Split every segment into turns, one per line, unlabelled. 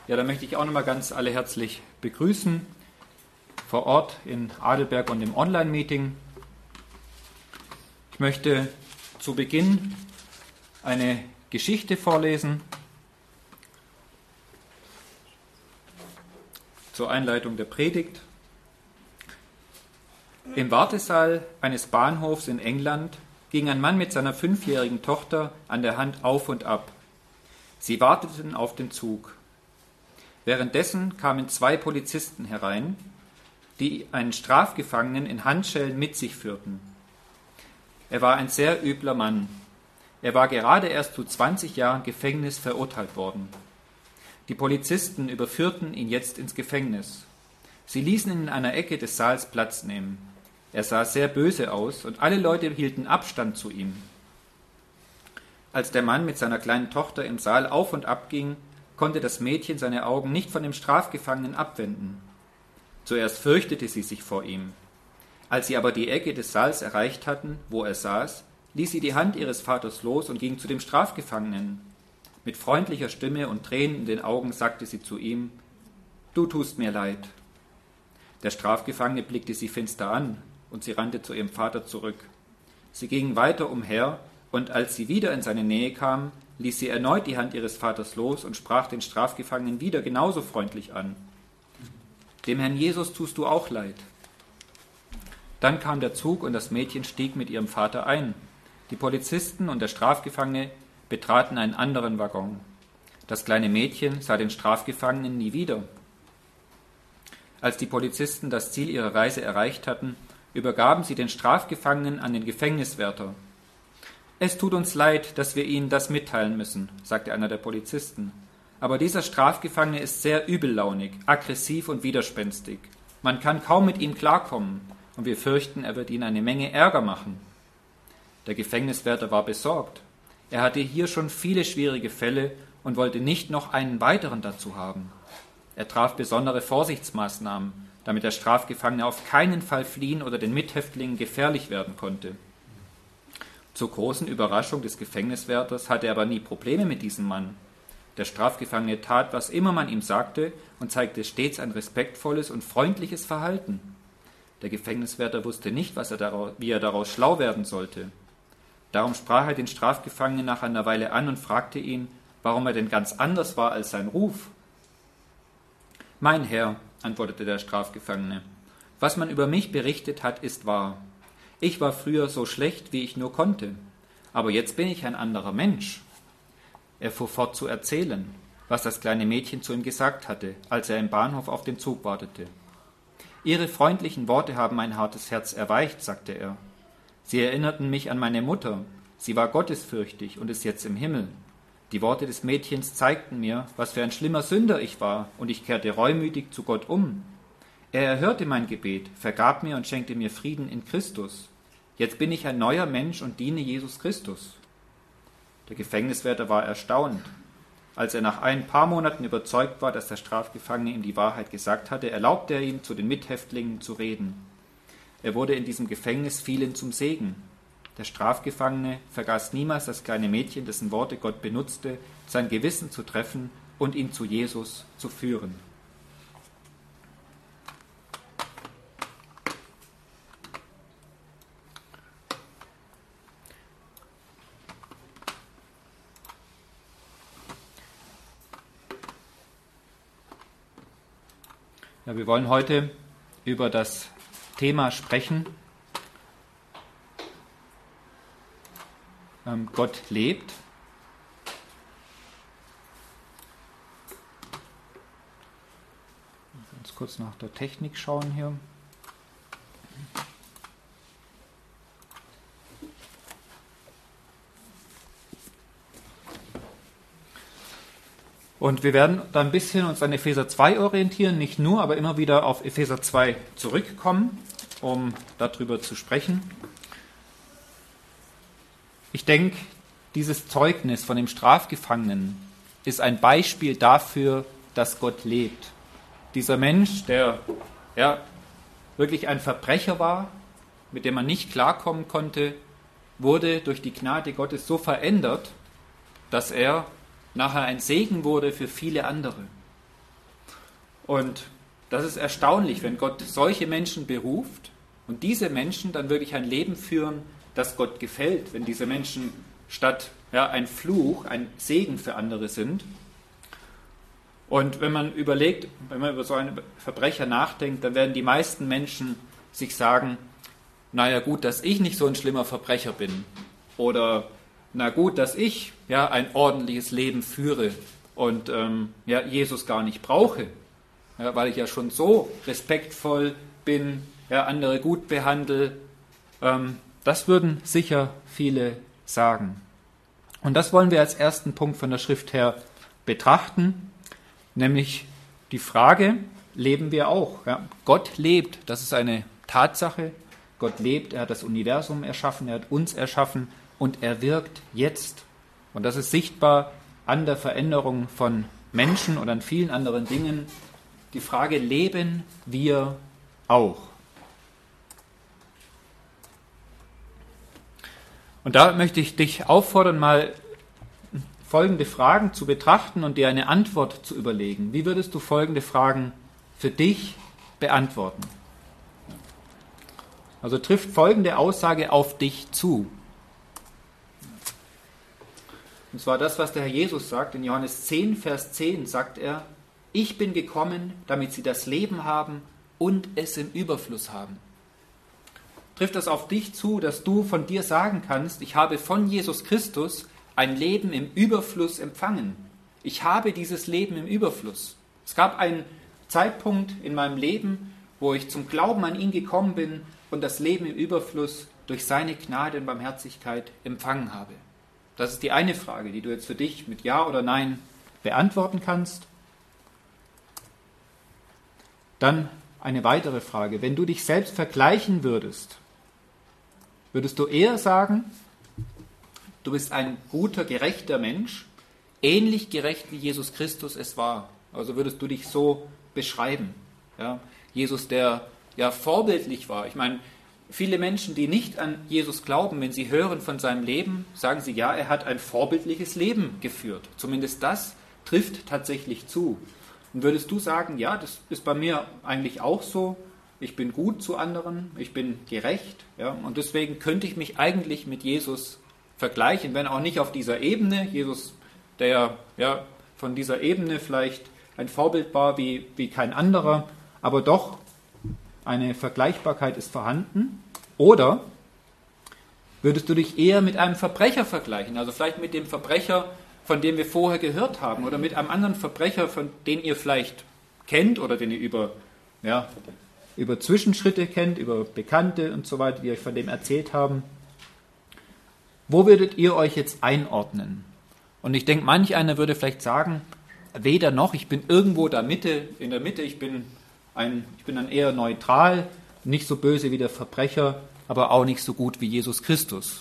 Ja, da möchte ich auch nochmal ganz alle herzlich begrüßen, vor Ort in Adelberg und im Online-Meeting. Ich möchte zu Beginn eine Geschichte vorlesen zur Einleitung der Predigt. Im Wartesaal eines Bahnhofs in England ging ein Mann mit seiner 5-jährigen Tochter an der Hand auf und ab. Sie warteten auf den Zug. Währenddessen kamen 2 Polizisten herein, die einen Strafgefangenen in Handschellen mit sich führten. Er war ein sehr übler Mann. Er war gerade erst zu 20 Jahren Gefängnis verurteilt worden. Die Polizisten überführten ihn jetzt ins Gefängnis. Sie ließen ihn in einer Ecke des Saals Platz nehmen. Er sah sehr böse aus und alle Leute hielten Abstand zu ihm. Als der Mann mit seiner kleinen Tochter im Saal auf und ab ging, konnte das Mädchen seine Augen nicht von dem Strafgefangenen abwenden. Zuerst fürchtete sie sich vor ihm. Als sie aber die Ecke des Saals erreicht hatten, wo er saß, ließ sie die Hand ihres Vaters los und ging zu dem Strafgefangenen. Mit freundlicher Stimme und Tränen in den Augen sagte sie zu ihm: »Du tust mir leid.« Der Strafgefangene blickte sie finster an, und sie rannte zu ihrem Vater zurück. Sie gingen weiter umher, und als sie wieder in seine Nähe kam, ließ sie erneut die Hand ihres Vaters los und sprach den Strafgefangenen wieder genauso freundlich an. »Dem Herrn Jesus tust du auch leid.« Dann kam der Zug und das Mädchen stieg mit ihrem Vater ein. Die Polizisten und der Strafgefangene betraten einen anderen Waggon. Das kleine Mädchen sah den Strafgefangenen nie wieder. Als die Polizisten das Ziel ihrer Reise erreicht hatten, übergaben sie den Strafgefangenen an den Gefängniswärter. »Es tut uns leid, dass wir Ihnen das mitteilen müssen«, sagte einer der Polizisten. »Aber dieser Strafgefangene ist sehr übellaunig, aggressiv und widerspenstig. Man kann kaum mit ihm klarkommen, und wir fürchten, er wird Ihnen eine Menge Ärger machen.« Der Gefängniswärter war besorgt. Er hatte hier schon viele schwierige Fälle und wollte nicht noch einen weiteren dazu haben. Er traf besondere Vorsichtsmaßnahmen, damit der Strafgefangene auf keinen Fall fliehen oder den Mithäftlingen gefährlich werden konnte. Zur großen Überraschung des Gefängniswärters hatte er aber nie Probleme mit diesem Mann. Der Strafgefangene tat, was immer man ihm sagte, und zeigte stets ein respektvolles und freundliches Verhalten. Der Gefängniswärter wusste nicht, wie er daraus schlau werden sollte. Darum sprach er den Strafgefangenen nach einer Weile an und fragte ihn, warum er denn ganz anders war als sein Ruf. »Mein Herr«, antwortete der Strafgefangene, »was man über mich berichtet hat, ist wahr. Ich war früher so schlecht, wie ich nur konnte, aber jetzt bin ich ein anderer Mensch.« Er fuhr fort zu erzählen, was das kleine Mädchen zu ihm gesagt hatte, als er im Bahnhof auf den Zug wartete. »Ihre freundlichen Worte haben mein hartes Herz erweicht«, sagte er. »Sie erinnerten mich an meine Mutter. Sie war gottesfürchtig und ist jetzt im Himmel. Die Worte des Mädchens zeigten mir, was für ein schlimmer Sünder ich war, und ich kehrte reumütig zu Gott um. Er erhörte mein Gebet, vergab mir und schenkte mir Frieden in Christus. Jetzt bin ich ein neuer Mensch und diene Jesus Christus.« Der Gefängniswärter war erstaunt. Als er nach ein paar Monaten überzeugt war, dass der Strafgefangene ihm die Wahrheit gesagt hatte, erlaubte er ihm, zu den Mithäftlingen zu reden. Er wurde in diesem Gefängnis vielen zum Segen. Der Strafgefangene vergaß niemals das kleine Mädchen, dessen Worte Gott benutzte, sein Gewissen zu treffen und ihn zu Jesus zu führen. Ja, wir wollen heute über das Thema sprechen. Gott lebt. Ganz kurz nach der Technik schauen hier. Und wir werden da ein bisschen uns an Epheser 2 orientieren, nicht nur, aber immer wieder auf Epheser 2 zurückkommen, um darüber zu sprechen. Ich denke, dieses Zeugnis von dem Strafgefangenen ist ein Beispiel dafür, dass Gott lebt. Dieser Mensch, der wirklich ein Verbrecher war, mit dem man nicht klarkommen konnte, wurde durch die Gnade Gottes so verändert, dass er nachher ein Segen wurde für viele andere. Und das ist erstaunlich, wenn Gott solche Menschen beruft und diese Menschen dann wirklich ein Leben führen, das Gott gefällt, wenn diese Menschen statt ein Fluch, ein Segen für andere sind. Und wenn man überlegt, wenn man über so einen Verbrecher nachdenkt, dann werden die meisten Menschen sich sagen, naja gut, dass ich nicht so ein schlimmer Verbrecher bin. Oder na gut, dass ich ein ordentliches Leben führe und Jesus gar nicht brauche, weil ich ja schon so respektvoll bin, andere gut behandle. Das würden sicher viele sagen. Und das wollen wir als ersten Punkt von der Schrift her betrachten, nämlich die Frage, leben wir auch? Ja, Gott lebt, das ist eine Tatsache. Gott lebt, er hat das Universum erschaffen, er hat uns erschaffen und er wirkt jetzt. Und das ist sichtbar an der Veränderung von Menschen und an vielen anderen Dingen. Die Frage, leben wir auch? Und da möchte ich dich auffordern, mal folgende Fragen zu betrachten und dir eine Antwort zu überlegen. Wie würdest du folgende Fragen für dich beantworten? Also trifft folgende Aussage auf dich zu. Und zwar das, was der Herr Jesus sagt. In Johannes 10, Vers 10 sagt er, ich bin gekommen, damit sie das Leben haben und es im Überfluss haben. Trifft das auf dich zu, dass du von dir sagen kannst, ich habe von Jesus Christus ein Leben im Überfluss empfangen. Ich habe dieses Leben im Überfluss. Es gab einen Zeitpunkt in meinem Leben, wo ich zum Glauben an ihn gekommen bin und das Leben im Überfluss durch seine Gnade und Barmherzigkeit empfangen habe. Das ist die eine Frage, die du jetzt für dich mit Ja oder Nein beantworten kannst. Dann eine weitere Frage. Wenn du dich selbst vergleichen würdest, würdest du eher sagen, du bist ein guter, gerechter Mensch, ähnlich gerecht wie Jesus Christus es war. Also würdest du dich so beschreiben. Ja? Jesus, der vorbildlich war. Ich meine, viele Menschen, die nicht an Jesus glauben, wenn sie hören von seinem Leben, sagen sie, ja, er hat ein vorbildliches Leben geführt. Zumindest das trifft tatsächlich zu. Und würdest du sagen, ja, das ist bei mir eigentlich auch so, ich bin gut zu anderen, ich bin gerecht, und deswegen könnte ich mich eigentlich mit Jesus vergleichen, wenn auch nicht auf dieser Ebene. Jesus, der von dieser Ebene vielleicht ein Vorbild war wie kein anderer, aber doch eine Vergleichbarkeit ist vorhanden. Oder würdest du dich eher mit einem Verbrecher vergleichen, also vielleicht mit dem Verbrecher, von dem wir vorher gehört haben, oder mit einem anderen Verbrecher, von den ihr vielleicht kennt oder den ihr über Zwischenschritte kennt, über Bekannte und so weiter, die euch von dem erzählt haben. Wo würdet ihr euch jetzt einordnen? Und ich denke, manch einer würde vielleicht sagen, weder noch, ich bin irgendwo in der Mitte, ich bin dann eher neutral, nicht so böse wie der Verbrecher, aber auch nicht so gut wie Jesus Christus.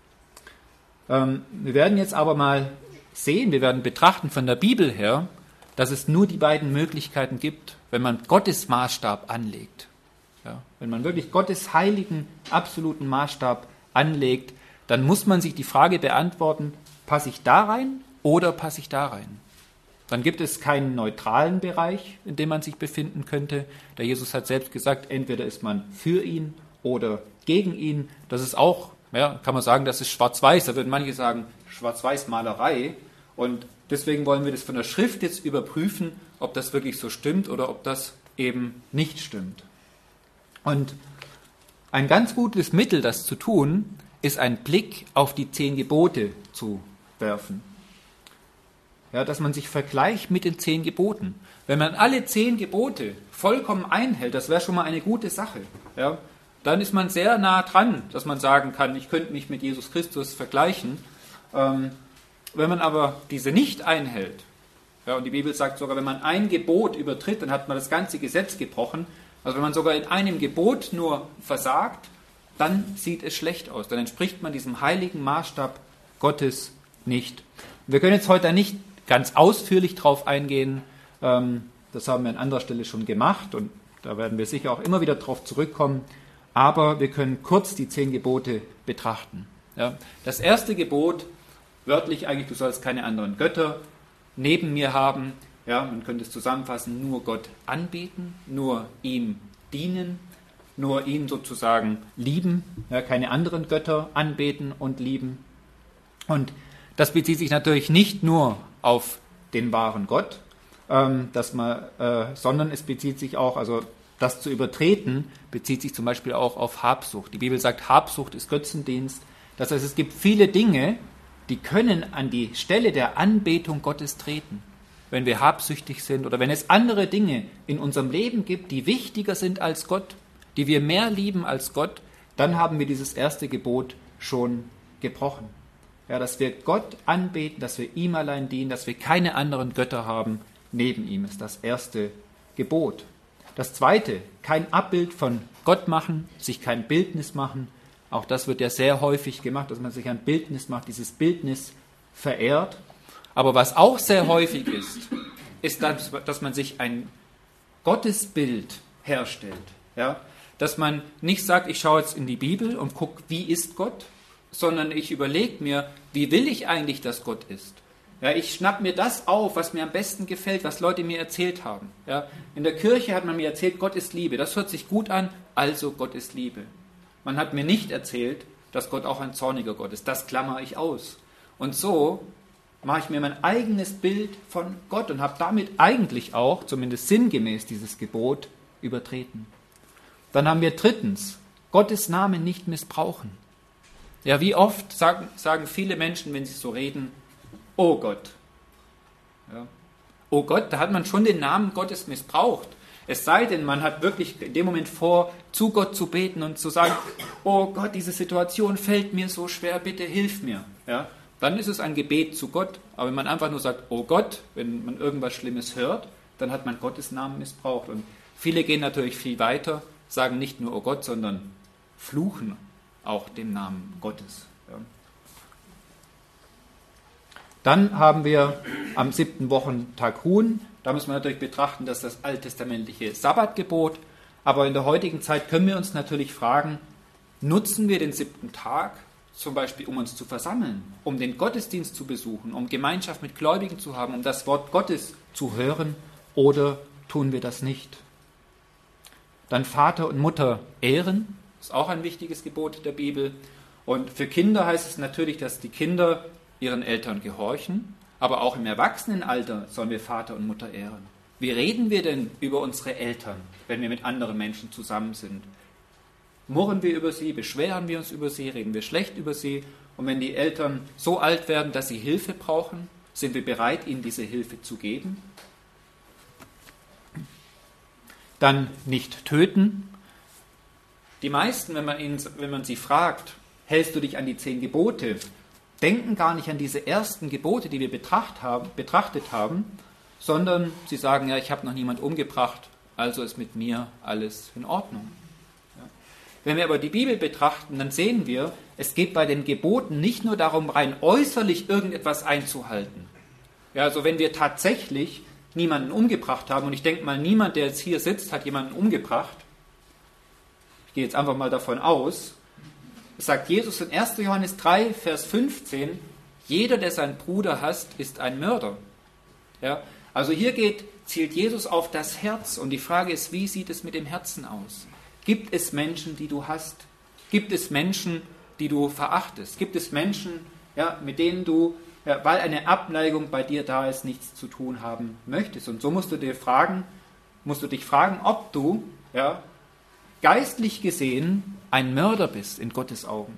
Wir werden jetzt aber mal sehen, wir werden betrachten von der Bibel her, dass es nur die beiden Möglichkeiten gibt, wenn man Gottes Maßstab anlegt. Ja, wenn man wirklich Gottes heiligen, absoluten Maßstab anlegt, dann muss man sich die Frage beantworten, passe ich da rein oder passe ich da rein? Dann gibt es keinen neutralen Bereich, in dem man sich befinden könnte. Der Jesus hat selbst gesagt, entweder ist man für ihn oder gegen ihn. Das ist auch, kann man sagen, das ist schwarz-weiß. Da würden manche sagen, Schwarz-Weiß-Malerei. Und deswegen wollen wir das von der Schrift jetzt überprüfen, ob das wirklich so stimmt oder ob das eben nicht stimmt. Und ein ganz gutes Mittel, das zu tun, ist ein Blick auf die 10 Gebote zu werfen. Ja, dass man sich vergleicht mit den 10 Geboten. Wenn man alle 10 Gebote vollkommen einhält, das wäre schon mal eine gute Sache. Ja, dann ist man sehr nah dran, dass man sagen kann, ich könnte mich mit Jesus Christus vergleichen. Wenn man aber diese nicht einhält, und die Bibel sagt sogar, wenn man ein Gebot übertritt, dann hat man das ganze Gesetz gebrochen. Also wenn man sogar in einem Gebot nur versagt, dann sieht es schlecht aus. Dann entspricht man diesem heiligen Maßstab Gottes nicht. Wir können jetzt heute nicht ganz ausführlich drauf eingehen. Das haben wir an anderer Stelle schon gemacht und da werden wir sicher auch immer wieder drauf zurückkommen. Aber wir können kurz die 10 Gebote betrachten. Ja, das erste Gebot, wörtlich eigentlich, du sollst keine anderen Götter neben mir haben. Ja, man könnte es zusammenfassen, nur Gott anbeten, nur ihm dienen, nur ihn sozusagen lieben, ja, keine anderen Götter anbeten und lieben. Und das bezieht sich natürlich nicht nur auf den wahren Gott, sondern es bezieht sich auch, also das zu übertreten, bezieht sich zum Beispiel auch auf Habsucht. Die Bibel sagt, Habsucht ist Götzendienst. Das heißt, es gibt viele Dinge, die können an die Stelle der Anbetung Gottes treten. Wenn wir habsüchtig sind oder wenn es andere Dinge in unserem Leben gibt, die wichtiger sind als Gott, die wir mehr lieben als Gott, dann haben wir dieses erste Gebot schon gebrochen. Ja, dass wir Gott anbeten, dass wir ihm allein dienen, dass wir keine anderen Götter haben neben ihm, ist das erste Gebot. Das zweite, kein Abbild von Gott machen, sich kein Bildnis machen. Auch das wird ja sehr häufig gemacht, dass man sich ein Bildnis macht, dieses Bildnis verehrt. Aber was auch sehr häufig ist, dass man sich ein Gottesbild herstellt. Ja? Dass man nicht sagt, ich schaue jetzt in die Bibel und gucke, wie ist Gott, sondern ich überlege mir, wie will ich eigentlich, dass Gott ist. Ja, ich schnapp mir das auf, was mir am besten gefällt, was Leute mir erzählt haben. Ja, in der Kirche hat man mir erzählt, Gott ist Liebe. Das hört sich gut an, also Gott ist Liebe. Man hat mir nicht erzählt, dass Gott auch ein zorniger Gott ist. Das klammere ich aus. Und so mache ich mir mein eigenes Bild von Gott und habe damit eigentlich auch, zumindest sinngemäß, dieses Gebot übertreten. Dann haben wir drittens, Gottes Namen nicht missbrauchen. Ja, wie oft sagen viele Menschen, wenn sie so reden, oh Gott. Ja. Oh Gott, da hat man schon den Namen Gottes missbraucht. Es sei denn, man hat wirklich in dem Moment vor, zu Gott zu beten und zu sagen, oh Gott, diese Situation fällt mir so schwer, bitte hilf mir. Ja. Dann ist es ein Gebet zu Gott. Aber wenn man einfach nur sagt, oh Gott, wenn man irgendwas Schlimmes hört, dann hat man Gottes Namen missbraucht. Und viele gehen natürlich viel weiter, sagen nicht nur oh Gott, sondern fluchen auch dem Namen Gottes. Ja. Dann haben wir am 7. Wochentag ruhen. Da müssen wir natürlich betrachten, dass das alttestamentliche Sabbatgebot. Aber in der heutigen Zeit können wir uns natürlich fragen, nutzen wir den 7. Tag zum Beispiel, um uns zu versammeln, um den Gottesdienst zu besuchen, um Gemeinschaft mit Gläubigen zu haben, um das Wort Gottes zu hören, oder tun wir das nicht? Dann Vater und Mutter ehren, ist auch ein wichtiges Gebot der Bibel. Und für Kinder heißt es natürlich, dass die Kinder ihren Eltern gehorchen, aber auch im Erwachsenenalter sollen wir Vater und Mutter ehren. Wie reden wir denn über unsere Eltern, wenn wir mit anderen Menschen zusammen sind? Murren wir über sie, beschweren wir uns über sie, reden wir schlecht über sie? Und wenn die Eltern so alt werden, dass sie Hilfe brauchen, sind wir bereit, ihnen diese Hilfe zu geben? Dann nicht töten. Die meisten, wenn man sie fragt, hältst du dich an die 10 Gebote, denken gar nicht an diese ersten Gebote, die wir betrachtet haben, sondern sie sagen, ja, ich habe noch niemand umgebracht, also ist mit mir alles in Ordnung. Ja. Wenn wir aber die Bibel betrachten, dann sehen wir, es geht bei den Geboten nicht nur darum, rein äußerlich irgendetwas einzuhalten. Ja, also wenn wir tatsächlich niemanden umgebracht haben, und ich denke mal, niemand, der jetzt hier sitzt, hat jemanden umgebracht, ich gehe jetzt einfach mal davon aus, sagt Jesus in 1. Johannes 3, Vers 15, jeder, der seinen Bruder hasst, ist ein Mörder. Ja, also hier zielt Jesus auf das Herz und die Frage ist, wie sieht es mit dem Herzen aus? Gibt es Menschen, die du hasst? Gibt es Menschen, die du verachtest? Gibt es Menschen, ja, mit denen du, ja, weil eine Abneigung bei dir da ist, nichts zu tun haben möchtest? Und so musst du dich fragen, ob du, ja, geistlich gesehen ein Mörder bist in Gottes Augen.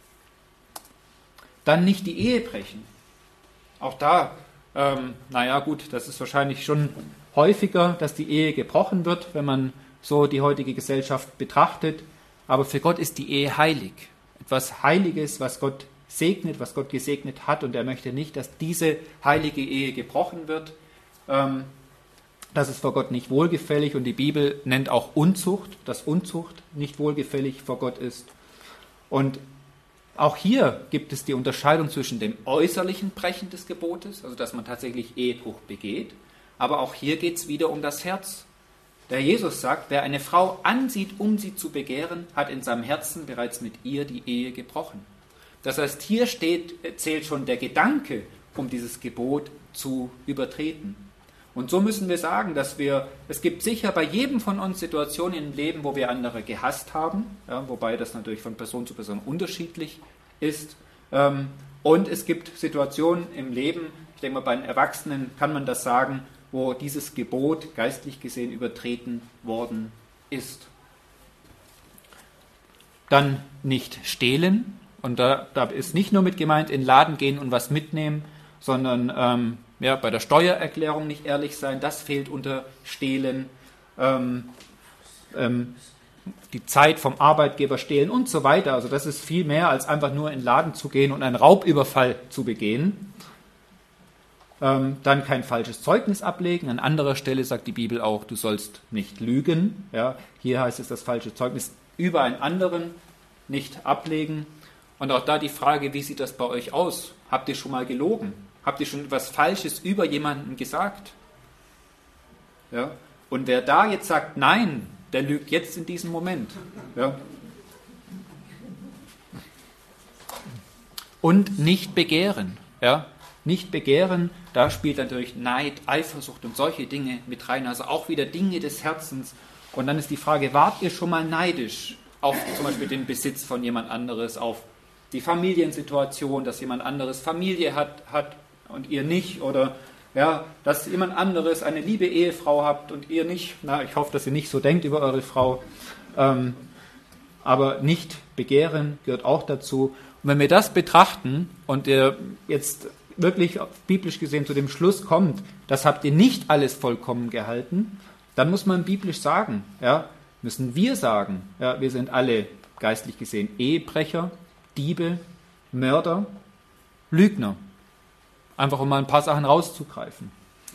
Dann nicht die Ehe brechen. Auch da, das ist wahrscheinlich schon häufiger, dass die Ehe gebrochen wird, wenn man so die heutige Gesellschaft betrachtet. Aber für Gott ist die Ehe heilig. Etwas Heiliges, was Gott segnet, was Gott gesegnet hat. Und er möchte nicht, dass diese heilige Ehe gebrochen wird. Das ist vor Gott nicht wohlgefällig und die Bibel nennt auch Unzucht, dass Unzucht nicht wohlgefällig vor Gott ist. Und auch hier gibt es die Unterscheidung zwischen dem äußerlichen Brechen des Gebotes, also dass man tatsächlich Ehebruch begeht, aber auch hier geht es wieder um das Herz. Der Jesus sagt, wer eine Frau ansieht, um sie zu begehren, hat in seinem Herzen bereits mit ihr die Ehe gebrochen. Das heißt, hier zählt schon der Gedanke, um dieses Gebot zu übertreten. Und so müssen wir sagen, es gibt sicher bei jedem von uns Situationen im Leben, wo wir andere gehasst haben, ja, wobei das natürlich von Person zu Person unterschiedlich ist. Und es gibt Situationen im Leben, ich denke mal bei den Erwachsenen kann man das sagen, wo dieses Gebot geistlich gesehen übertreten worden ist. Dann nicht stehlen. Und da ist nicht nur mit gemeint, in den Laden gehen und was mitnehmen, sondern bei der Steuererklärung nicht ehrlich sein, das fehlt unter Stehlen. Die Zeit vom Arbeitgeber stehlen und so weiter. Also das ist viel mehr, als einfach nur in den Laden zu gehen und einen Raubüberfall zu begehen. Dann kein falsches Zeugnis ablegen. An anderer Stelle sagt die Bibel auch, du sollst nicht lügen. Ja, hier heißt es, das falsche Zeugnis über einen anderen nicht ablegen. Und auch da die Frage, wie sieht das bei euch aus? Habt ihr schon mal gelogen? Habt ihr schon etwas Falsches über jemanden gesagt? Ja? Und wer da jetzt sagt, nein, der lügt jetzt in diesem Moment. Ja? Und nicht begehren. Ja? Nicht begehren, da spielt natürlich Neid, Eifersucht und solche Dinge mit rein. Also auch wieder Dinge des Herzens. Und dann ist die Frage, wart ihr schon mal neidisch auf zum Beispiel den Besitz von jemand anderes, auf die Familiensituation, dass jemand anderes Familie hat und ihr nicht, oder ja, dass jemand anderes eine liebe Ehefrau habt und ihr nicht. Na, ich hoffe, dass ihr nicht so denkt über eure Frau. Aber nicht begehren gehört auch dazu. Und wenn wir das betrachten und ihr jetzt wirklich biblisch gesehen zu dem Schluss kommt, das habt ihr nicht alles vollkommen gehalten, dann muss man biblisch sagen, ja, müssen wir sagen, ja, wir sind alle geistlich gesehen Ehebrecher, Diebe, Mörder, Lügner. Einfach um mal ein paar Sachen rauszugreifen.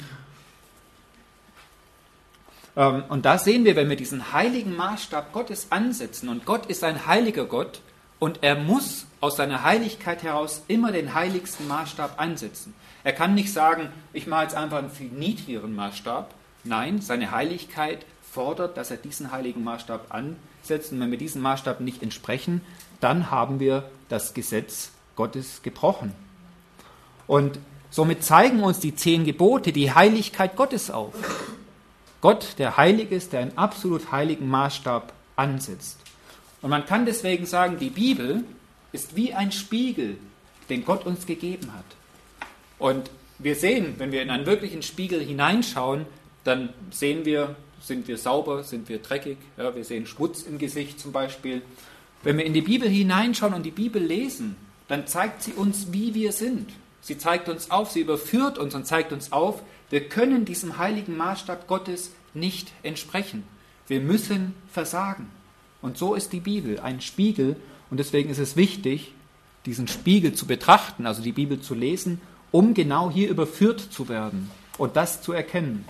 Und da sehen wir, wenn wir diesen heiligen Maßstab Gottes ansetzen, und Gott ist ein heiliger Gott, und er muss aus seiner Heiligkeit heraus immer den heiligsten Maßstab ansetzen. Er kann nicht sagen, ich mache jetzt einfach einen viel niedrigeren Maßstab. Nein, seine Heiligkeit fordert, dass er diesen heiligen Maßstab ansetzt. Und wenn wir diesem Maßstab nicht entsprechen, dann haben wir das Gesetz Gottes gebrochen. Und somit zeigen uns die 10 Gebote die Heiligkeit Gottes auf. Gott, der heilig ist, der einen absolut heiligen Maßstab ansetzt. Und man kann deswegen sagen, die Bibel ist wie ein Spiegel, den Gott uns gegeben hat. Und wir sehen, wenn wir in einen wirklichen Spiegel hineinschauen, dann sehen wir, sind wir sauber, sind wir dreckig, ja, wir sehen Schmutz im Gesicht zum Beispiel. Wenn wir in die Bibel hineinschauen und die Bibel lesen, dann zeigt sie uns, wie wir sind. Sie zeigt uns auf, sie überführt uns und zeigt uns auf, wir können diesem heiligen Maßstab Gottes nicht entsprechen. Wir müssen versagen. Und so ist die Bibel ein Spiegel, und deswegen ist es wichtig, diesen Spiegel zu betrachten, also die Bibel zu lesen, um genau hier überführt zu werden und das zu erkennen.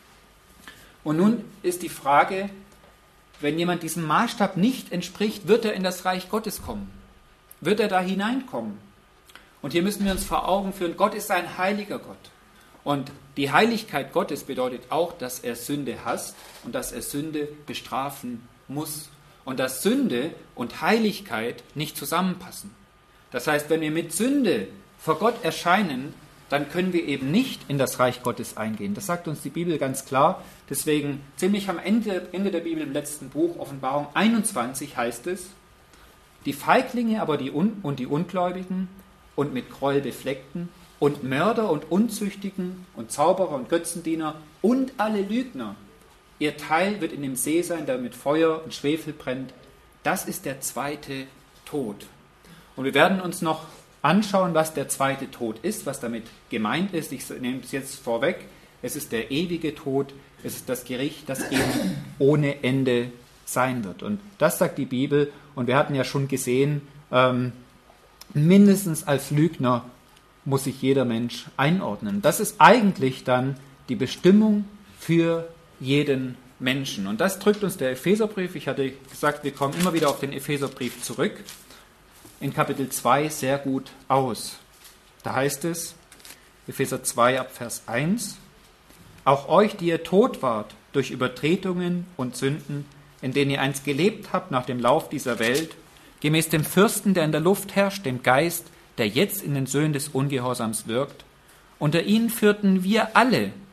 Und nun ist die Frage, wenn jemand diesem Maßstab nicht entspricht, wird er in das Reich Gottes kommen? Wird er da hineinkommen? Und hier müssen wir uns vor Augen führen, Gott ist ein heiliger Gott. Und die Heiligkeit Gottes bedeutet auch, dass er Sünde hasst und dass er Sünde bestrafen muss. Und dass Sünde und Heiligkeit nicht zusammenpassen. Das heißt, wenn wir mit Sünde vor Gott erscheinen, dann können wir eben nicht in das Reich Gottes eingehen. Das sagt uns die Bibel ganz klar. Deswegen ziemlich am Ende der Bibel, im letzten Buch, Offenbarung 21, heißt es, die Feiglinge aber und die Ungläubigen und mit Gräuel befleckten und Mörder und Unzüchtigen und Zauberer und Götzendiener und alle Lügner, ihr Teil wird in dem See sein, der mit Feuer und Schwefel brennt. Das ist der zweite Tod. Und wir werden uns noch anschauen, was der zweite Tod ist, was damit gemeint ist. Ich nehme es jetzt vorweg. Es ist der ewige Tod. Es ist das Gericht, das eben ohne Ende sein wird. Und das sagt die Bibel. Und wir hatten ja schon gesehen, mindestens als Lügner muss sich jeder Mensch einordnen. Das ist eigentlich dann die Bestimmung für jeden Menschen. Und das drückt uns der Epheserbrief, ich hatte gesagt, wir kommen immer wieder auf den Epheserbrief zurück, in Kapitel 2 sehr gut aus. Da heißt es, Epheser 2 ab Vers 1, auch euch, die ihr tot wart durch Übertretungen und Sünden, in denen ihr einst gelebt habt nach dem Lauf dieser Welt, gemäß dem Fürsten, der in der Luft herrscht, dem Geist, der jetzt in den Söhnen des Ungehorsams wirkt, unter ihnen führten wir alle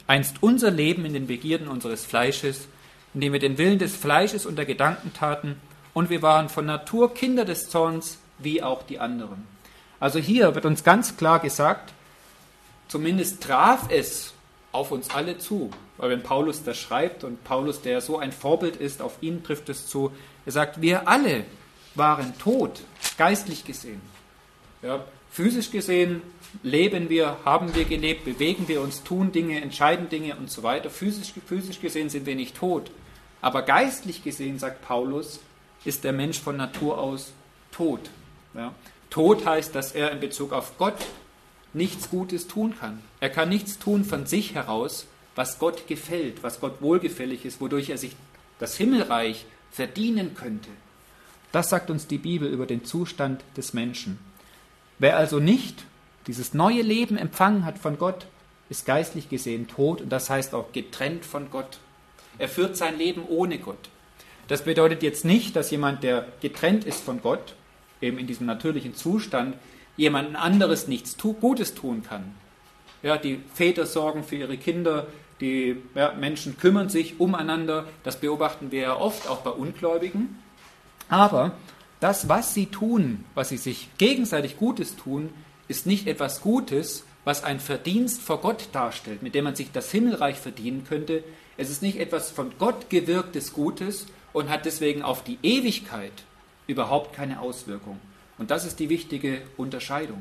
einst unser Leben in den Begierden unseres Fleisches, indem wir den Willen des Fleisches und der Gedanken taten, und wir waren von Natur Kinder des Zorns, wie auch die anderen. Also hier wird uns ganz klar gesagt, zumindest traf es auf uns alle zu. Weil wenn Paulus das schreibt, und Paulus, der so ein Vorbild ist, auf ihn trifft es zu, er sagt, wir alle waren tot, geistlich gesehen. Ja, physisch gesehen leben wir, haben wir gelebt, bewegen wir uns, tun Dinge, entscheiden Dinge und so weiter. Physisch gesehen sind wir nicht tot. Aber geistlich gesehen, sagt Paulus, ist der Mensch von Natur aus tot. Ja. Tot heißt, dass er in Bezug auf Gott nichts Gutes tun kann. Er kann nichts tun von sich heraus, was Gott gefällt, was Gott wohlgefällig ist, wodurch er sich das Himmelreich verdienen könnte. Das sagt uns die Bibel über den Zustand des Menschen. Wer also nicht dieses neue Leben empfangen hat von Gott, ist geistlich gesehen tot, und das heißt auch getrennt von Gott. Er führt sein Leben ohne Gott. Das bedeutet jetzt nicht, dass jemand, der getrennt ist von Gott, eben in diesem natürlichen Zustand, jemand anderes nichts Gutes tun kann. Ja, die Väter sorgen für ihre Kinder, die Menschen kümmern sich umeinander, das beobachten wir ja oft auch bei Ungläubigen. Aber das, was sie tun, was sie sich gegenseitig Gutes tun, ist nicht etwas Gutes, was ein Verdienst vor Gott darstellt, mit dem man sich das Himmelreich verdienen könnte. Es ist nicht etwas von Gott gewirktes Gutes und hat deswegen auf die Ewigkeit überhaupt keine Auswirkung. Und das ist die wichtige Unterscheidung.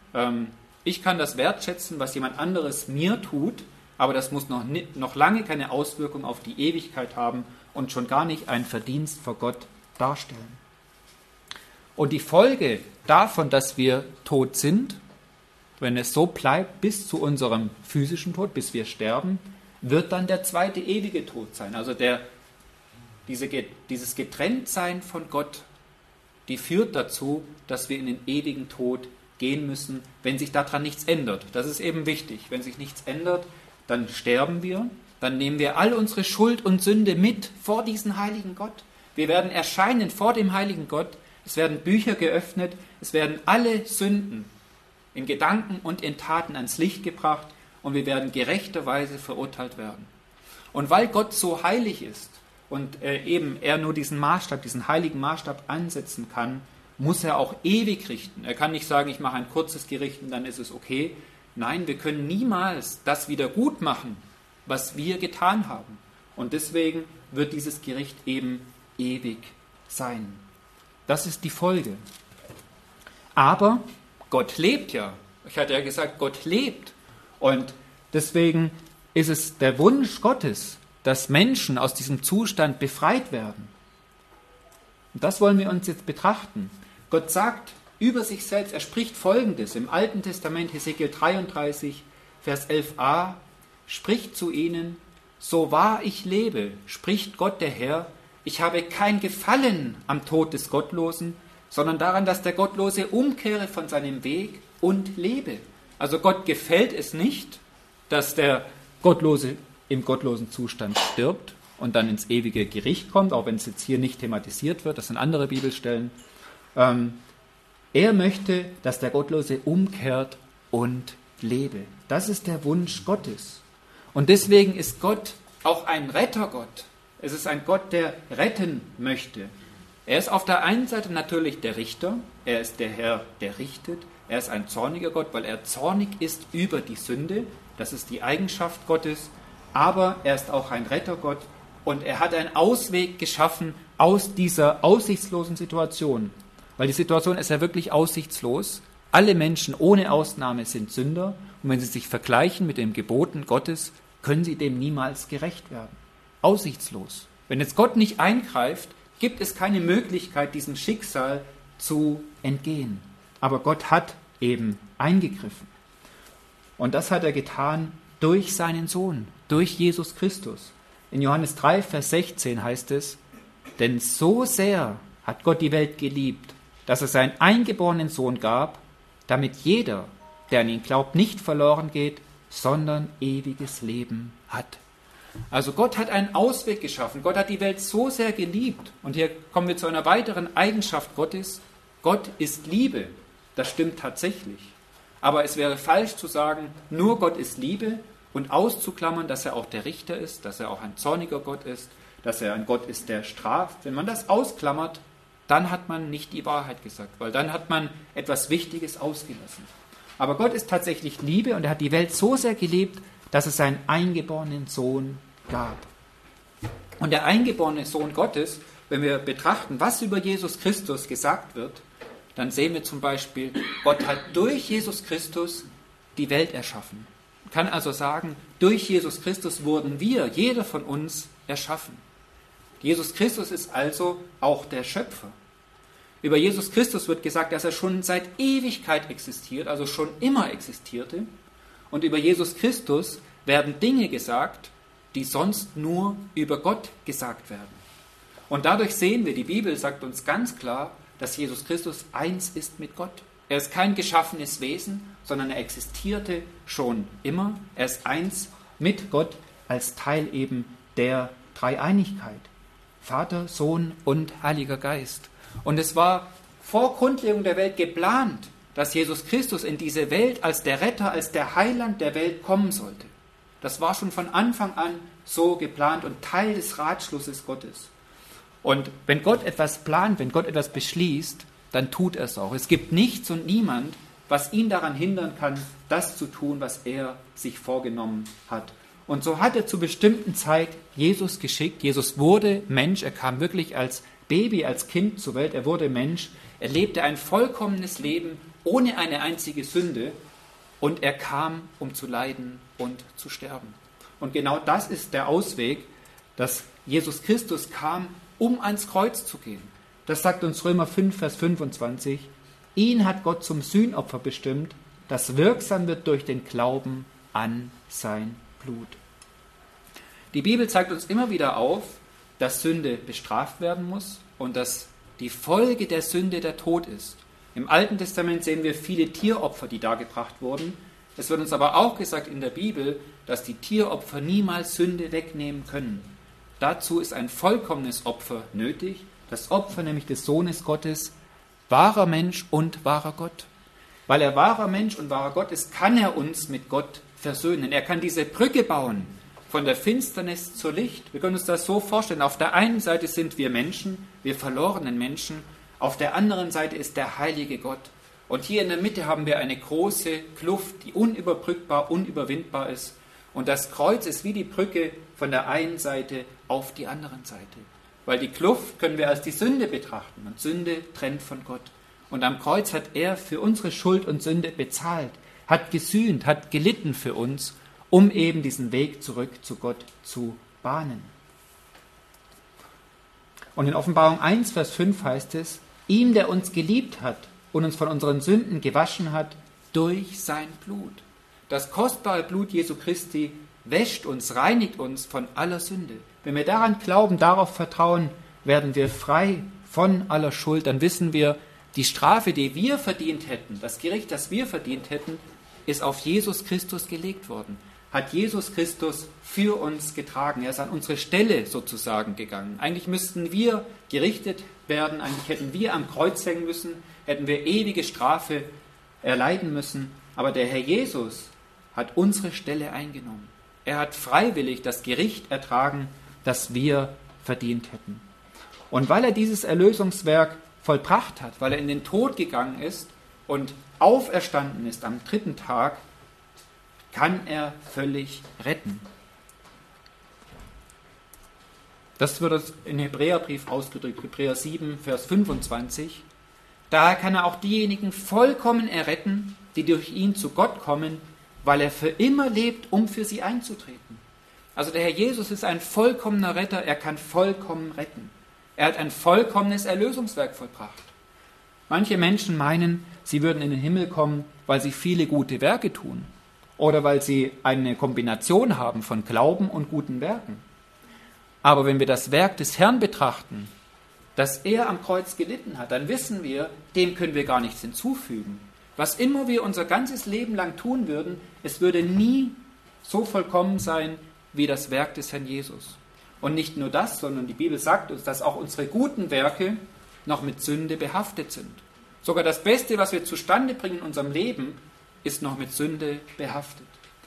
Ich kann das wertschätzen, was jemand anderes mir tut, aber das muss noch lange keine Auswirkung auf die Ewigkeit haben und schon gar nicht ein Verdienst vor Gott darstellen. Und die Folge davon, dass wir tot sind, wenn es so bleibt bis zu unserem physischen Tod, bis wir sterben, wird dann der zweite ewige Tod sein. Also dieses Getrenntsein von Gott, die führt dazu, dass wir in den ewigen Tod gehen müssen, wenn sich daran nichts ändert. Das ist eben wichtig. Wenn sich nichts ändert, dann sterben wir, dann nehmen wir all unsere Schuld und Sünde mit vor diesen heiligen Gott. Wir werden erscheinen vor dem heiligen Gott, es werden Bücher geöffnet, es werden alle Sünden in Gedanken und in Taten ans Licht gebracht und wir werden gerechterweise verurteilt werden. Und weil Gott so heilig ist und eben er nur diesen Maßstab, diesen heiligen Maßstab ansetzen kann, muss er auch ewig richten. Er kann nicht sagen, ich mache ein kurzes Gericht und dann ist es okay. Nein, wir können niemals das wieder gut machen, was wir getan haben. Und deswegen wird dieses Gericht eben ewig sein. Das ist die Folge. Aber Gott lebt ja. Ich hatte ja gesagt, Gott lebt. Und deswegen ist es der Wunsch Gottes, dass Menschen aus diesem Zustand befreit werden. Und das wollen wir uns jetzt betrachten. Gott sagt über sich selbst, er spricht Folgendes im Alten Testament, Hesekiel 33, Vers 11a, spricht zu ihnen, so wahr ich lebe, spricht Gott der Herr, ich habe kein Gefallen am Tod des Gottlosen, sondern daran, dass der Gottlose umkehre von seinem Weg und lebe. Also Gott gefällt es nicht, dass der Gottlose im gottlosen Zustand stirbt und dann ins ewige Gericht kommt, auch wenn es jetzt hier nicht thematisiert wird, das sind andere Bibelstellen. Er möchte, dass der Gottlose umkehrt und lebe. Das ist der Wunsch Gottes. Und deswegen ist Gott auch ein Rettergott. Es ist ein Gott, der retten möchte. Er ist auf der einen Seite natürlich der Richter, er ist der Herr, der richtet, er ist ein zorniger Gott, weil er zornig ist über die Sünde, das ist die Eigenschaft Gottes, aber er ist auch ein Rettergott und er hat einen Ausweg geschaffen aus dieser aussichtslosen Situation, weil die Situation ist ja wirklich aussichtslos. Alle Menschen ohne Ausnahme sind Sünder und wenn sie sich vergleichen mit den Geboten Gottes, können sie dem niemals gerecht werden. Aussichtslos. Wenn jetzt Gott nicht eingreift, gibt es keine Möglichkeit, diesem Schicksal zu entgehen. Aber Gott hat eben eingegriffen. Und das hat er getan durch seinen Sohn, durch Jesus Christus. In Johannes 3, Vers 16 heißt es, denn so sehr hat Gott die Welt geliebt, dass er seinen eingeborenen Sohn gab, damit jeder, der an ihn glaubt, nicht verloren geht, sondern ewiges Leben hat. Also Gott hat einen Ausweg geschaffen. Gott hat die Welt so sehr geliebt. Und hier kommen wir zu einer weiteren Eigenschaft Gottes. Gott ist Liebe. Das stimmt tatsächlich. Aber es wäre falsch zu sagen, nur Gott ist Liebe und auszuklammern, dass er auch der Richter ist, dass er auch ein zorniger Gott ist, dass er ein Gott ist, der straft. Wenn man das ausklammert, dann hat man nicht die Wahrheit gesagt, weil dann hat man etwas Wichtiges ausgelassen. Aber Gott ist tatsächlich Liebe und er hat die Welt so sehr geliebt, dass es seinen eingeborenen Sohn gab. Und der eingeborene Sohn Gottes, wenn wir betrachten, was über Jesus Christus gesagt wird, dann sehen wir zum Beispiel, Gott hat durch Jesus Christus die Welt erschaffen. Man kann also sagen, durch Jesus Christus wurden wir, jeder von uns, erschaffen. Jesus Christus ist also auch der Schöpfer. Über Jesus Christus wird gesagt, dass er schon seit Ewigkeit existiert, also schon immer existierte. Und über Jesus Christus werden Dinge gesagt, die sonst nur über Gott gesagt werden. Und dadurch sehen wir, die Bibel sagt uns ganz klar, dass Jesus Christus eins ist mit Gott. Er ist kein geschaffenes Wesen, sondern er existierte schon immer. Er ist eins mit Gott als Teil eben der Dreieinigkeit. Vater, Sohn und Heiliger Geist. Und es war vor Grundlegung der Welt geplant, dass Jesus Christus in diese Welt als der Retter, als der Heiland der Welt kommen sollte. Das war schon von Anfang an so geplant und Teil des Ratschlusses Gottes. Und wenn Gott etwas plant, wenn Gott etwas beschließt, dann tut er es auch. Es gibt nichts und niemand, was ihn daran hindern kann, das zu tun, was er sich vorgenommen hat. Und so hat er zur bestimmten Zeit Jesus geschickt. Jesus wurde Mensch, er kam wirklich als Baby, als Kind zur Welt, er wurde Mensch. Er lebte ein vollkommenes Leben ohne eine einzige Sünde und er kam, um zu leiden und zu sterben. Und genau das ist der Ausweg, dass Jesus Christus kam, um ans Kreuz zu gehen. Das sagt uns Römer 5, Vers 25. Ihn hat Gott zum Sühnopfer bestimmt, das wirksam wird durch den Glauben an sein Blut. Die Bibel zeigt uns immer wieder auf, dass Sünde bestraft werden muss und dass die Folge der Sünde der Tod ist. Im Alten Testament sehen wir viele Tieropfer, die dargebracht wurden. Es wird uns aber auch gesagt in der Bibel, dass die Tieropfer niemals Sünde wegnehmen können. Dazu ist ein vollkommenes Opfer nötig, das Opfer nämlich des Sohnes Gottes, wahrer Mensch und wahrer Gott. Weil er wahrer Mensch und wahrer Gott ist, kann er uns mit Gott versöhnen. Er kann diese Brücke bauen von der Finsternis zur Licht. Wir können uns das so vorstellen. Auf der einen Seite sind wir Menschen, wir verlorenen Menschen. Auf der anderen Seite ist der heilige Gott. Und hier in der Mitte haben wir eine große Kluft, die unüberbrückbar, unüberwindbar ist. Und das Kreuz ist wie die Brücke von der einen Seite auf die andere Seite. Weil die Kluft können wir als die Sünde betrachten. Und Sünde trennt von Gott. Und am Kreuz hat er für unsere Schuld und Sünde bezahlt, hat gesühnt, hat gelitten für uns, um eben diesen Weg zurück zu Gott zu bahnen. Und in Offenbarung 1, Vers 5 heißt es, ihm, der uns geliebt hat und uns von unseren Sünden gewaschen hat, durch sein Blut. Das kostbare Blut Jesu Christi wäscht uns, reinigt uns von aller Sünde. Wenn wir daran glauben, darauf vertrauen, werden wir frei von aller Schuld. Dann wissen wir, die Strafe, die wir verdient hätten, das Gericht, das wir verdient hätten, ist auf Jesus Christus gelegt worden. Hat Jesus Christus für uns getragen. Er ist an unsere Stelle sozusagen gegangen. Eigentlich müssten wir gerichtet werden, eigentlich hätten wir am Kreuz hängen müssen, hätten wir ewige Strafe erleiden müssen. Aber der Herr Jesus hat unsere Stelle eingenommen. Er hat freiwillig das Gericht ertragen, das wir verdient hätten. Und weil er dieses Erlösungswerk vollbracht hat, weil er in den Tod gegangen ist und auferstanden ist am 3. Tag, kann er völlig retten. Das wird in Hebräerbrief ausgedrückt, Hebräer 7, Vers 25. Daher kann er auch diejenigen vollkommen erretten, die durch ihn zu Gott kommen, weil er für immer lebt, um für sie einzutreten. Also der Herr Jesus ist ein vollkommener Retter, er kann vollkommen retten. Er hat ein vollkommenes Erlösungswerk vollbracht. Manche Menschen meinen, sie würden in den Himmel kommen, weil sie viele gute Werke tun oder weil sie eine Kombination haben von Glauben und guten Werken. Aber wenn wir das Werk des Herrn betrachten, dass er am Kreuz gelitten hat, dann wissen wir, dem können wir gar nichts hinzufügen. Was immer wir unser ganzes Leben lang tun würden, es würde nie so vollkommen sein wie das Werk des Herrn Jesus. Und nicht nur das, sondern die Bibel sagt uns, dass auch unsere guten Werke noch mit Sünde behaftet sind. Sogar das Beste, was wir zustande bringen in unserem Leben, ist noch mit Sünde behaftet.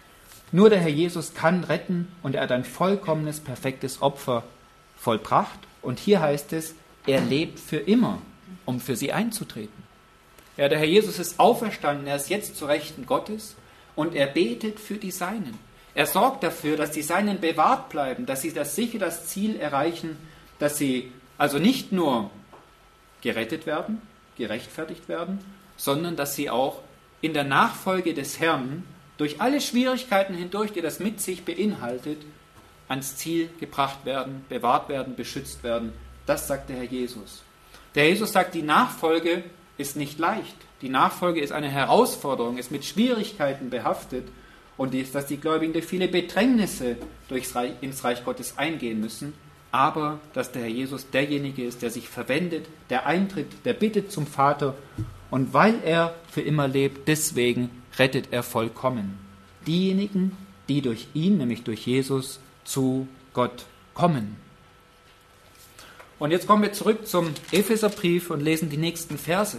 Nur der Herr Jesus kann retten und er hat ein vollkommenes, perfektes Opfer vollbracht. Und hier heißt es, er lebt für immer, um für sie einzutreten. Ja, der Herr Jesus ist auferstanden, er ist jetzt zu Rechten Gottes und er betet für die Seinen. Er sorgt dafür, dass die Seinen bewahrt bleiben, dass sie sicher das Ziel erreichen, dass sie also nicht nur gerettet werden, gerechtfertigt werden, sondern dass sie auch in der Nachfolge des Herrn durch alle Schwierigkeiten hindurch, die das mit sich beinhaltet, ans Ziel gebracht werden, bewahrt werden, beschützt werden. Das sagt der Herr Jesus. Der Herr Jesus sagt, die Nachfolge ist nicht leicht. Die Nachfolge ist eine Herausforderung, ist mit Schwierigkeiten behaftet und dass die Gläubigen durch viele Bedrängnisse ins Reich Gottes eingehen müssen, aber dass der Herr Jesus derjenige ist, der sich verwendet, der eintritt, der bittet zum Vater und weil er für immer lebt, deswegen rettet er vollkommen diejenigen, die durch ihn, nämlich durch Jesus, zu Gott kommen. Und jetzt kommen wir zurück zum Epheserbrief und lesen die nächsten Verse.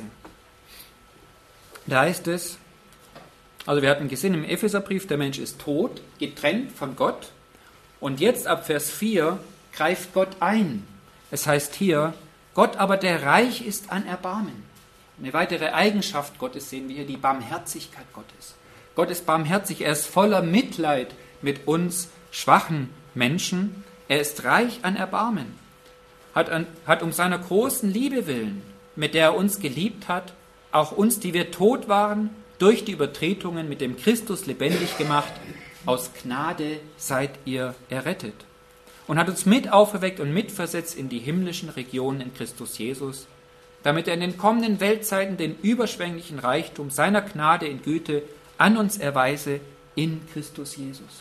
Da heißt es, also wir hatten gesehen im Epheserbrief, der Mensch ist tot, getrennt von Gott. Und jetzt ab Vers 4 greift Gott ein. Es heißt hier, Gott aber, der reich ist an Erbarmen. Eine weitere Eigenschaft Gottes sehen wir hier, die Barmherzigkeit Gottes. Gott ist barmherzig, er ist voller Mitleid mit uns schwachen Menschen. Er ist reich an Erbarmen, hat um seiner großen Liebe willen, mit der er uns geliebt hat, auch uns, die wir tot waren, durch die Übertretungen mit dem Christus lebendig gemacht. Aus Gnade seid ihr errettet. Und hat uns mit auferweckt und mitversetzt in die himmlischen Regionen in Christus Jesus, damit er in den kommenden Weltzeiten den überschwänglichen Reichtum seiner Gnade in Güte an uns erweise in Christus Jesus.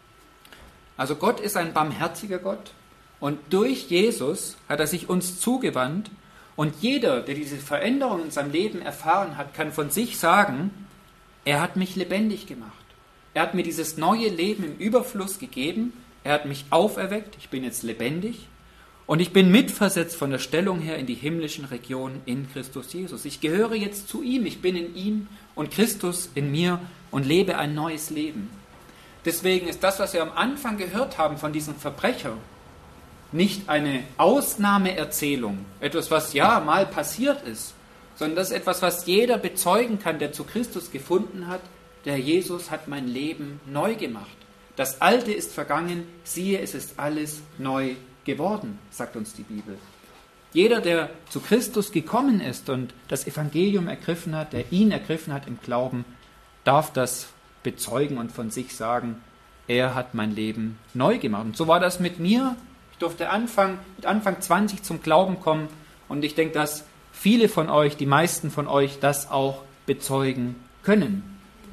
Also Gott ist ein barmherziger Gott und durch Jesus hat er sich uns zugewandt und jeder, der diese Veränderung in seinem Leben erfahren hat, kann von sich sagen, er hat mich lebendig gemacht. Er hat mir dieses neue Leben im Überfluss gegeben, er hat mich auferweckt, ich bin jetzt lebendig und ich bin mitversetzt von der Stellung her in die himmlischen Regionen in Christus Jesus. Ich gehöre jetzt zu ihm, ich bin in ihm und Christus in mir und lebe ein neues Leben. Deswegen ist das, was wir am Anfang gehört haben von diesem Verbrecher, nicht eine Ausnahmeerzählung, etwas, was ja mal passiert ist, sondern das ist etwas, was jeder bezeugen kann, der zu Christus gefunden hat. Der Jesus hat mein Leben neu gemacht. Das Alte ist vergangen, siehe, es ist alles neu geworden, sagt uns die Bibel. Jeder, der zu Christus gekommen ist und das Evangelium ergriffen hat, der ihn ergriffen hat im Glauben, darf das bezeugen und von sich sagen, er hat mein Leben neu gemacht. Und so war das mit mir. Ich durfte mit Anfang 20 zum Glauben kommen und ich denke, dass viele von euch, die meisten von euch, das auch bezeugen können.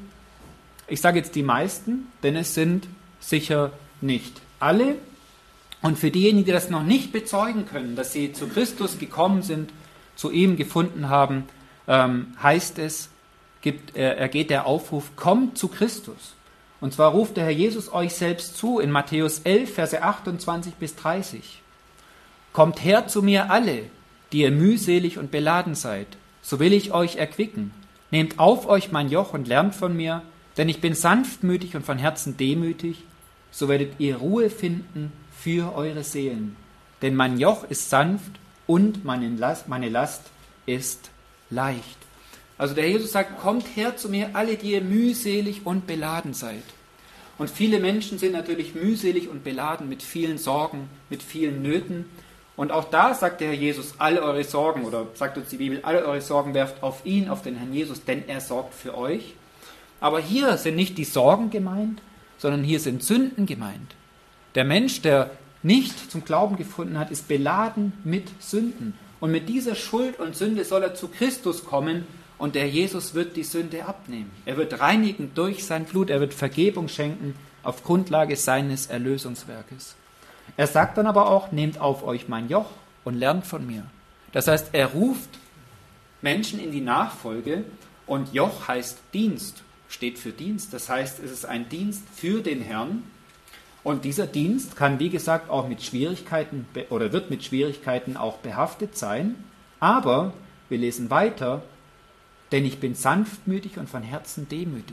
Ich sage jetzt die meisten, denn es sind sicher nicht alle. Und für diejenigen, die das noch nicht bezeugen können, dass sie zu Christus gekommen sind, zu ihm gefunden haben, heißt es, ergeht der Aufruf, kommt zu Christus. Und zwar ruft der Herr Jesus euch selbst zu in Matthäus 11, Verse 28 bis 30. Kommt her zu mir alle, die ihr mühselig und beladen seid, so will ich euch erquicken. Nehmt auf euch mein Joch und lernt von mir, denn ich bin sanftmütig und von Herzen demütig, so werdet ihr Ruhe finden für eure Seelen. Denn mein Joch ist sanft und meine Last ist leicht. Also der Jesus sagt, kommt her zu mir, alle, die ihr mühselig und beladen seid. Und viele Menschen sind natürlich mühselig und beladen mit vielen Sorgen, mit vielen Nöten. Und auch da sagt der Herr Jesus, alle eure Sorgen, oder sagt uns die Bibel, alle eure Sorgen werft auf ihn, auf den Herrn Jesus, denn er sorgt für euch. Aber hier sind nicht die Sorgen gemeint, sondern hier sind Sünden gemeint. Der Mensch, der nicht zum Glauben gefunden hat, ist beladen mit Sünden. Und mit dieser Schuld und Sünde soll er zu Christus kommen und der Jesus wird die Sünde abnehmen. Er wird reinigen durch sein Blut, er wird Vergebung schenken auf Grundlage seines Erlösungswerkes. Er sagt dann aber auch, nehmt auf euch mein Joch und lernt von mir. Das heißt, er ruft Menschen in die Nachfolge und Joch heißt Dienst, steht für Dienst. Das heißt, es ist ein Dienst für den Herrn. Und dieser Dienst kann, wie gesagt, auch mit Schwierigkeiten oder wird mit Schwierigkeiten auch behaftet sein. Aber wir lesen weiter, denn ich bin sanftmütig und von Herzen demütig.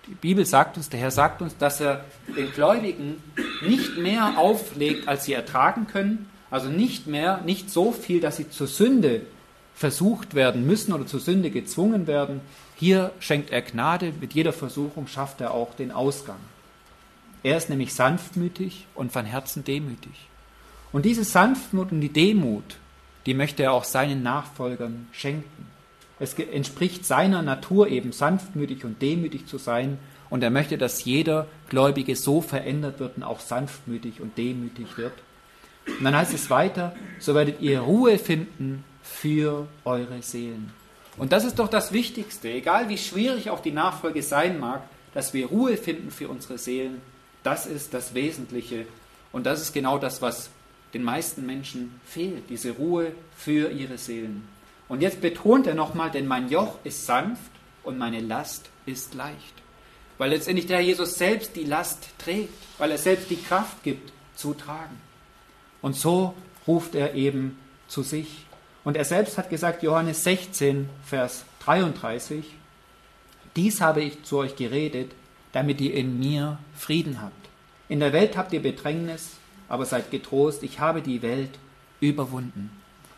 Die Bibel sagt uns, der Herr sagt uns, dass er den Gläubigen nicht mehr auflegt, als sie ertragen können, also nicht so viel, dass sie zur Sünde versucht werden müssen oder zur Sünde gezwungen werden. Hier schenkt er Gnade, mit jeder Versuchung schafft er auch den Ausgang. Er ist nämlich sanftmütig und von Herzen demütig. Und diese Sanftmut und die Demut, die möchte er auch seinen Nachfolgern schenken. Es entspricht seiner Natur eben, sanftmütig und demütig zu sein. Und er möchte, dass jeder Gläubige so verändert wird und auch sanftmütig und demütig wird. Und dann heißt es weiter, so werdet ihr Ruhe finden für eure Seelen. Und das ist doch das Wichtigste, egal wie schwierig auch die Nachfolge sein mag, dass wir Ruhe finden für unsere Seelen. Das ist das Wesentliche. Und das ist genau das, was den meisten Menschen fehlt, diese Ruhe für ihre Seelen. Und jetzt betont er nochmal, denn mein Joch ist sanft und meine Last ist leicht. Weil letztendlich der Herr Jesus selbst die Last trägt, weil er selbst die Kraft gibt, zu tragen. Und so ruft er eben zu sich. Und er selbst hat gesagt, Johannes 16, Vers 33, dies habe ich zu euch geredet, damit ihr in mir Frieden habt. In der Welt habt ihr Bedrängnis, aber seid getrost, ich habe die Welt überwunden.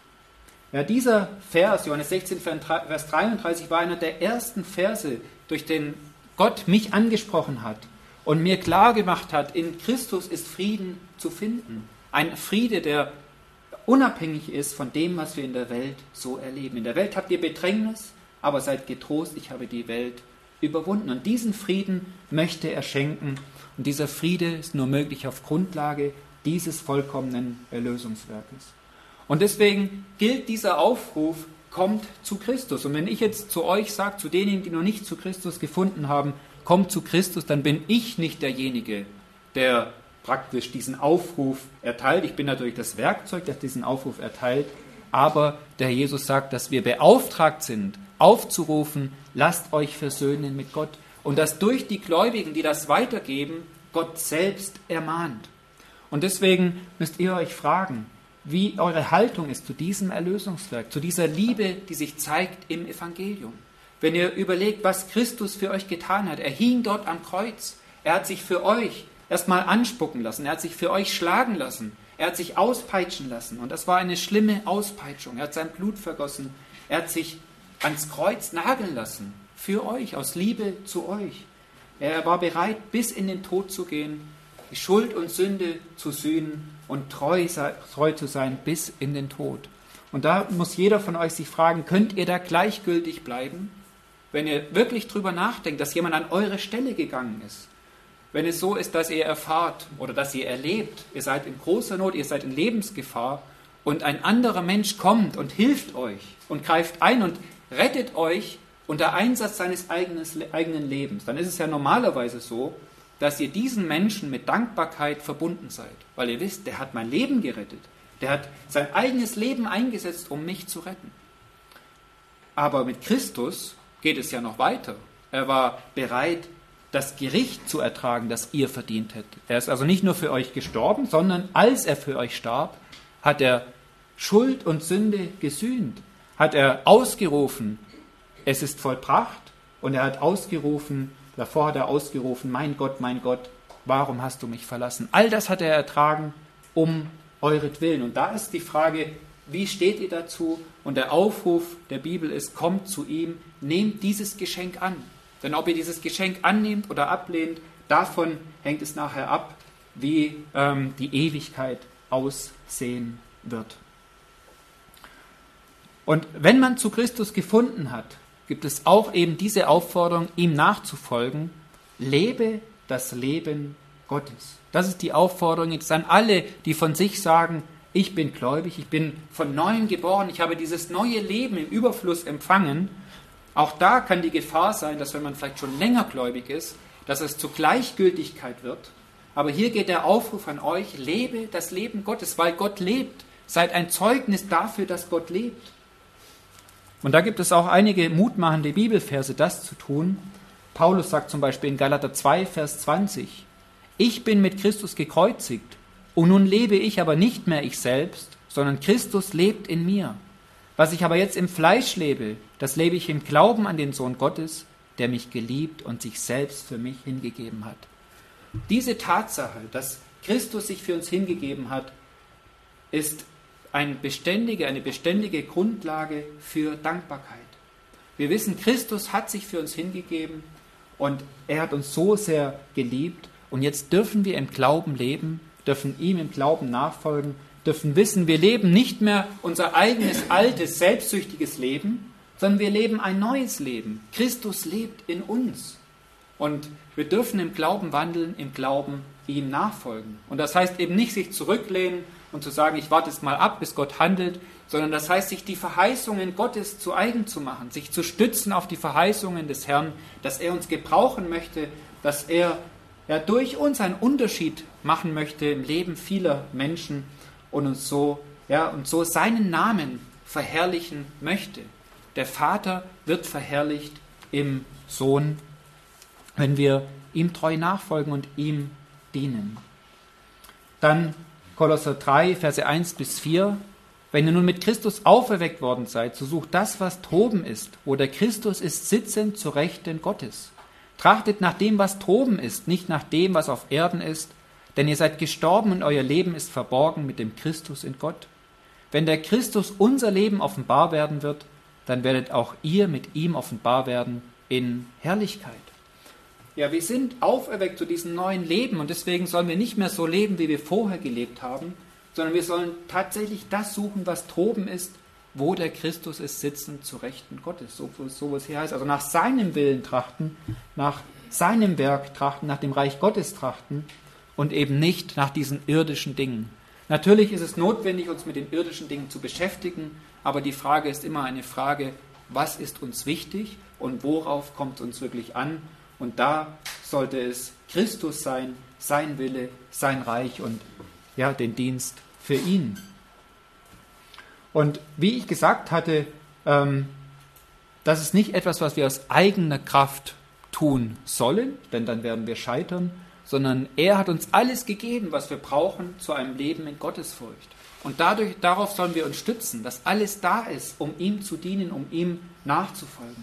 Ja, dieser Vers, Johannes 16, Vers 33, war einer der ersten Verse, durch den Gott mich angesprochen hat und mir klar gemacht hat, in Christus ist Frieden zu finden. Ein Friede, der unabhängig ist von dem, was wir in der Welt so erleben. In der Welt habt ihr Bedrängnis, aber seid getrost, ich habe die Welt überwunden. Und diesen Frieden möchte er schenken. Und dieser Friede ist nur möglich auf Grundlage dieses vollkommenen Erlösungswerkes. Und deswegen gilt dieser Aufruf, kommt zu Christus. Und wenn ich jetzt zu euch sage, zu denjenigen, die noch nicht zu Christus gefunden haben, kommt zu Christus, dann bin ich nicht derjenige, der praktisch diesen Aufruf erteilt. Ich bin natürlich das Werkzeug, das diesen Aufruf erteilt. Aber der Herr Jesus sagt, dass wir beauftragt sind, aufzurufen, lasst euch versöhnen mit Gott. Und dass durch die Gläubigen, die das weitergeben, Gott selbst ermahnt. Und deswegen müsst ihr euch fragen, wie eure Haltung ist zu diesem Erlösungswerk, zu dieser Liebe, die sich zeigt im Evangelium. Wenn ihr überlegt, was Christus für euch getan hat, er hing dort am Kreuz, er hat sich für euch erstmal anspucken lassen, er hat sich für euch schlagen lassen, er hat sich auspeitschen lassen und das war eine schlimme Auspeitschung, er hat sein Blut vergossen, er hat sich ans Kreuz nageln lassen, für euch, aus Liebe zu euch. Er war bereit, bis in den Tod zu gehen, die Schuld und Sünde zu sühnen und treu zu sein bis in den Tod. Und da muss jeder von euch sich fragen, könnt ihr da gleichgültig bleiben? Wenn ihr wirklich drüber nachdenkt, dass jemand an eure Stelle gegangen ist. Wenn es so ist, dass ihr erfahrt oder dass ihr erlebt, ihr seid in großer Not, ihr seid in Lebensgefahr und ein anderer Mensch kommt und hilft euch und greift ein und rettet euch unter Einsatz seines eigenen Lebens, dann ist es ja normalerweise so, dass ihr diesen Menschen mit Dankbarkeit verbunden seid, weil ihr wisst, der hat mein Leben gerettet, der hat sein eigenes Leben eingesetzt, um mich zu retten. Aber mit Christus geht es ja noch weiter. Er war bereit, das Gericht zu ertragen, das ihr verdient hättet. Er ist also nicht nur für euch gestorben, sondern als er für euch starb, hat er Schuld und Sünde gesühnt, hat er ausgerufen, es ist vollbracht, und er hat ausgerufen, davor hat er ausgerufen, mein Gott, warum hast du mich verlassen? All das hat er ertragen, um euretwillen. Und da ist die Frage, wie steht ihr dazu? Und der Aufruf der Bibel ist, kommt zu ihm, nehmt dieses Geschenk an. Denn ob ihr dieses Geschenk annehmt oder ablehnt, davon hängt es nachher ab, wie die Ewigkeit aussehen wird. Und wenn man zu Christus gefunden hat, gibt es auch eben diese Aufforderung, ihm nachzufolgen, lebe das Leben Gottes. Das ist die Aufforderung jetzt an alle, die von sich sagen, ich bin gläubig, ich bin von Neuem geboren, ich habe dieses neue Leben im Überfluss empfangen. Auch da kann die Gefahr sein, dass wenn man vielleicht schon länger gläubig ist, dass es zur Gleichgültigkeit wird. Aber hier geht der Aufruf an euch, lebe das Leben Gottes, weil Gott lebt. Seid ein Zeugnis dafür, dass Gott lebt. Und da gibt es auch einige mutmachende Bibelverse, das zu tun. Paulus sagt zum Beispiel in Galater 2, Vers 20, ich bin mit Christus gekreuzigt und nun lebe ich aber nicht mehr ich selbst, sondern Christus lebt in mir. Was ich aber jetzt im Fleisch lebe, das lebe ich im Glauben an den Sohn Gottes, der mich geliebt und sich selbst für mich hingegeben hat. Diese Tatsache, dass Christus sich für uns hingegeben hat, ist eine beständige Grundlage für Dankbarkeit. Wir wissen, Christus hat sich für uns hingegeben und er hat uns so sehr geliebt und jetzt dürfen wir im Glauben leben, dürfen ihm im Glauben nachfolgen, dürfen wissen, wir leben nicht mehr unser eigenes, altes, selbstsüchtiges Leben, sondern wir leben ein neues Leben. Christus lebt in uns. Und wir dürfen im Glauben wandeln, im Glauben ihm nachfolgen. Und das heißt eben nicht sich zurücklehnen und zu sagen, ich warte es mal ab, bis Gott handelt, sondern das heißt, sich die Verheißungen Gottes zu eigen zu machen, sich zu stützen auf die Verheißungen des Herrn, dass er uns gebrauchen möchte, dass er durch uns einen Unterschied machen möchte im Leben vieler Menschen und uns so seinen Namen verherrlichen möchte. Der Vater wird verherrlicht im Sohn, wenn wir ihm treu nachfolgen und ihm dienen. Dann Kolosser 3, Verse 1 bis 4. Wenn ihr nun mit Christus auferweckt worden seid, so sucht das, was droben ist, wo der Christus ist, sitzend zur Rechten Gottes. Trachtet nach dem, was droben ist, nicht nach dem, was auf Erden ist, denn ihr seid gestorben und euer Leben ist verborgen mit dem Christus in Gott. Wenn der Christus unser Leben offenbar werden wird, dann werdet auch ihr mit ihm offenbar werden in Herrlichkeit. Ja, wir sind auferweckt zu diesem neuen Leben und deswegen sollen wir nicht mehr so leben, wie wir vorher gelebt haben, sondern wir sollen tatsächlich das suchen, was droben ist, wo der Christus ist, sitzend zu Rechten Gottes. So was hier heißt. Also nach seinem Willen trachten, nach seinem Werk trachten, nach dem Reich Gottes trachten und eben nicht nach diesen irdischen Dingen. Natürlich ist es notwendig, uns mit den irdischen Dingen zu beschäftigen, aber die Frage ist immer eine Frage, was ist uns wichtig und worauf kommt es uns wirklich an? Und da sollte es Christus sein, sein Wille, sein Reich und den Dienst für ihn. Und wie ich gesagt hatte, das ist nicht etwas, was wir aus eigener Kraft tun sollen, denn dann werden wir scheitern, sondern er hat uns alles gegeben, was wir brauchen zu einem Leben in Gottesfurcht. Und darauf sollen wir uns stützen, dass alles da ist, um ihm zu dienen, um ihm nachzufolgen.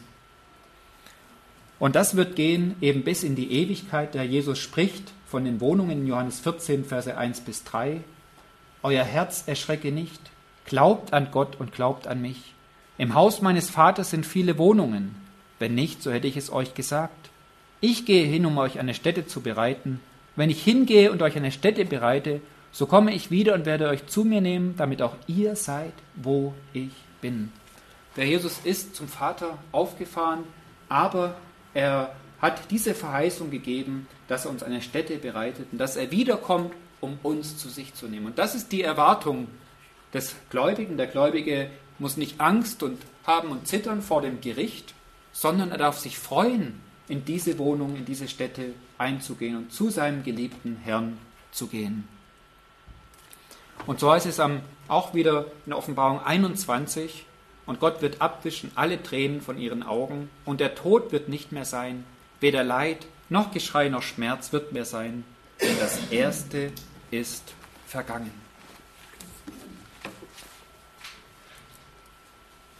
Und das wird gehen eben bis in die Ewigkeit, der Jesus spricht von den Wohnungen in Johannes 14, Verse 1 bis 3. Euer Herz erschrecke nicht, glaubt an Gott und glaubt an mich. Im Haus meines Vaters sind viele Wohnungen. Wenn nicht, so hätte ich es euch gesagt. Ich gehe hin, um euch eine Stätte zu bereiten. Wenn ich hingehe und euch eine Stätte bereite, so komme ich wieder und werde euch zu mir nehmen, damit auch ihr seid, wo ich bin. Der Jesus ist zum Vater aufgefahren, aber er hat diese Verheißung gegeben, dass er uns eine Stätte bereitet und dass er wiederkommt, um uns zu sich zu nehmen. Und das ist die Erwartung des Gläubigen. Der Gläubige muss nicht Angst haben und zittern vor dem Gericht, sondern er darf sich freuen, in diese Wohnung, in diese Stätte einzugehen und zu seinem geliebten Herrn zu gehen. Und so heißt es auch wieder in der Offenbarung 21, und Gott wird abwischen alle Tränen von ihren Augen, und der Tod wird nicht mehr sein, weder Leid, noch Geschrei, noch Schmerz wird mehr sein, denn das Erste ist vergangen.